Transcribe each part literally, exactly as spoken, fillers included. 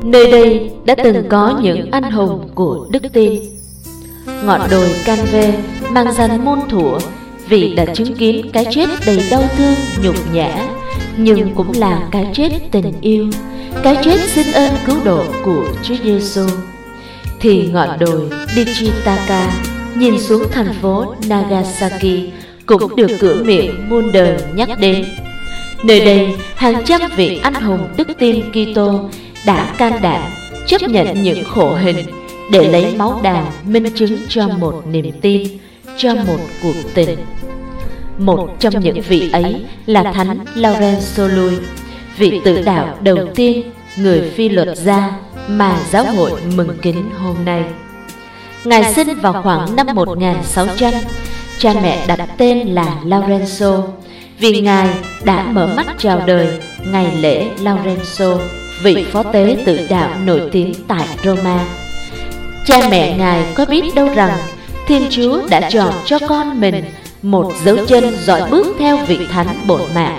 Nơi đây đã từng có những anh hùng của đức tin. Ngọn đồi Canve mang danh muôn thuở vì đã chứng kiến cái chết đầy đau thương nhục nhã, nhưng cũng là cái chết tình yêu, cái chết xin ơn cứu độ của Chúa Giêsu. Thì ngọn đồi Dichitaka nhìn xuống thành phố Nagasaki cũng được cửa miệng muôn đời nhắc đến. Nơi đây hàng trăm vị anh hùng đức tin Kitô đã can đảm chấp nhận những khổ hình để lấy máu đào minh chứng cho một niềm tin, cho một cuộc tình. Một trong những vị ấy là Thánh Lorenzo Lui, vị tử đạo đầu tiên, người phi luật gia mà giáo hội mừng kính hôm nay. Ngài sinh vào khoảng năm một nghìn sáu trăm. Cha mẹ đặt tên là Lorenzo vì Ngài đã mở mắt chào đời ngày lễ Lorenzo, vị phó tế tử đạo nổi tiếng tại Roma. Cha mẹ Ngài có biết đâu rằng Thiên Chúa đã chọn cho con mình một dấu chân dõi bước theo vị thánh bổn mạng.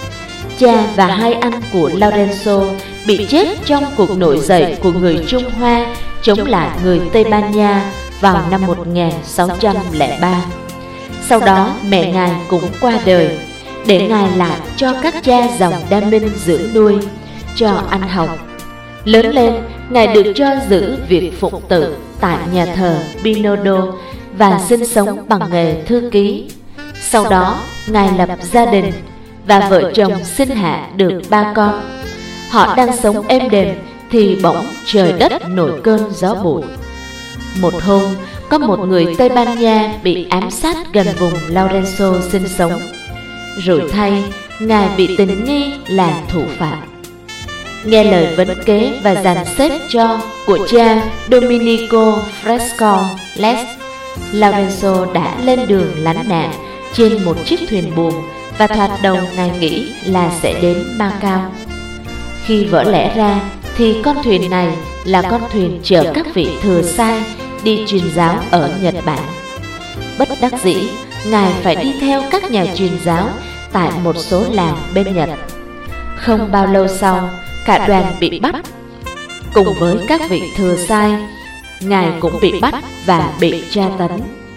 Cha và hai anh của Lorenzo bị chết trong cuộc nổi dậy của người Trung Hoa chống lại người Tây Ban Nha vào năm một nghìn sáu trăm lẻ ba. Sau đó mẹ Ngài cũng qua đời, để Ngài lại cho các cha dòng Đa Minh dưỡng nuôi, cho ăn học. Lớn lên, Ngài được cho giữ việc phụng tự tại nhà thờ Binondo và sinh sống bằng nghề thư ký. Sau đó, Ngài lập gia đình và vợ chồng sinh hạ được ba con. Họ đang sống êm đềm thì bỗng trời đất nổi cơn gió bụi. Một hôm, có một người Tây Ban Nha bị ám sát gần vùng Lorenzo sinh sống. Rồi thay, Ngài bị tình nghi là thủ phạm. Nghe lời vấn kế và dàn xếp cho của cha Domenico Fresco Les, Lorenzo đã lên đường lánh nạn trên một chiếc thuyền buồm và thoạt đầu Ngài nghĩ là sẽ đến Macao. Khi vỡ lẽ ra thì con thuyền này là con thuyền chở các vị thừa sai đi truyền giáo ở Nhật Bản. Bất đắc dĩ, Ngài phải đi theo các nhà truyền giáo tại một số làng bên Nhật. Không bao lâu sau, cả đoàn bị bắt. Cùng với các vị thừa sai, Ngài cũng bị bắt và bị tra tấn.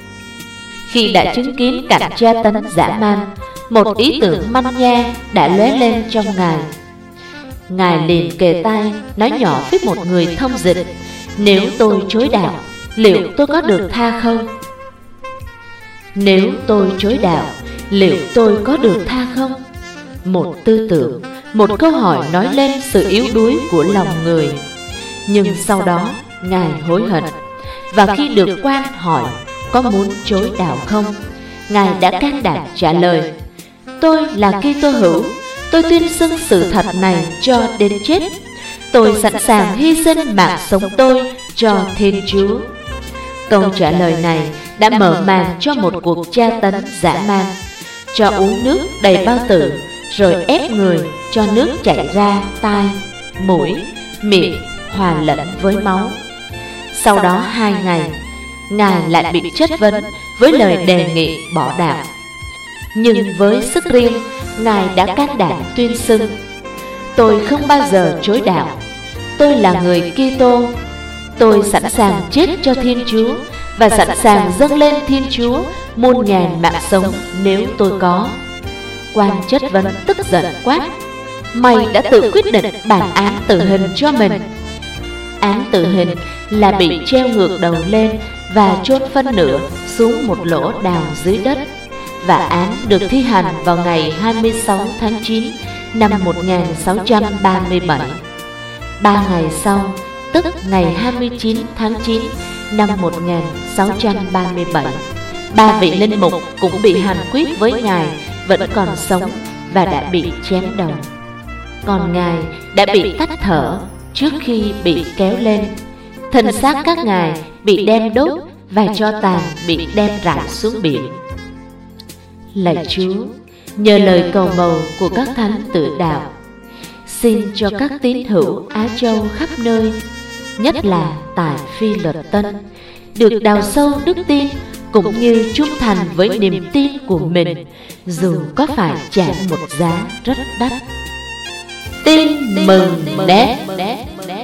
Khi đã chứng kiến cảnh tra tấn dã man, một ý tưởng manh nha đã lóe lên trong Ngài. Ngài liền kề tai nói nhỏ với một người thông dịch: nếu tôi chối đạo, liệu tôi có được tha không? Nếu tôi chối đạo, liệu tôi có được tha không? Một tư tưởng, một câu hỏi nói lên sự yếu đuối của lòng người. Nhưng sau đó, Ngài hối hận. Và khi được quan hỏi có muốn chối đạo không, Ngài đã can đảm trả lời: tôi là Kitô hữu, tôi tuyên xưng sự thật này cho đến chết. Tôi sẵn sàng hy sinh mạng sống tôi cho Thiên Chúa. Câu trả lời này đã mở màn cho một cuộc tra tấn dã man, cho uống nước đầy bao tử, rồi ép người cho nước chảy ra tai, mũi, miệng hòa lẫn với máu. Sau đó hai ngày, Ngài lại bị chất vấn với lời đề nghị bỏ đạo. Nhưng với sức riêng, Ngài đã can đảm tuyên xưng: tôi không bao giờ chối đạo. Tôi là người Kitô. Tôi sẵn sàng chết cho Thiên Chúa và sẵn sàng dâng lên Thiên Chúa muôn ngàn mạng sống nếu tôi có. Quan chất vấn tức giận quát: mày đã tự quyết định bản án tử hình cho mình. Án tử hình là bị treo ngược đầu lên và chôn phân nửa xuống một lỗ đào dưới đất. Và án được thi hành vào ngày hai mươi sáu tháng chín năm một nghìn sáu trăm ba mươi bảy. Ba ngày sau, tức ngày hai mươi chín tháng chín năm một nghìn sáu trăm ba mươi bảy, ba vị linh mục cũng bị hành quyết với Ngài vẫn còn sống và đã bị chém đầu. Còn Ngài đã bị tắt thở trước khi bị kéo lên. Thân xác các Ngài bị đem đốt và tro tàn bị đem rải xuống biển. Lạy Chúa, nhờ lời cầu bầu của các thánh tử đạo, xin cho các tín hữu Á Châu khắp nơi, nhất là tại Phi Luật Tân, được đào sâu đức tin cũng như trung thành với niềm tin của mình, dù có phải trả một giá rất đắt. Tin mừng đét.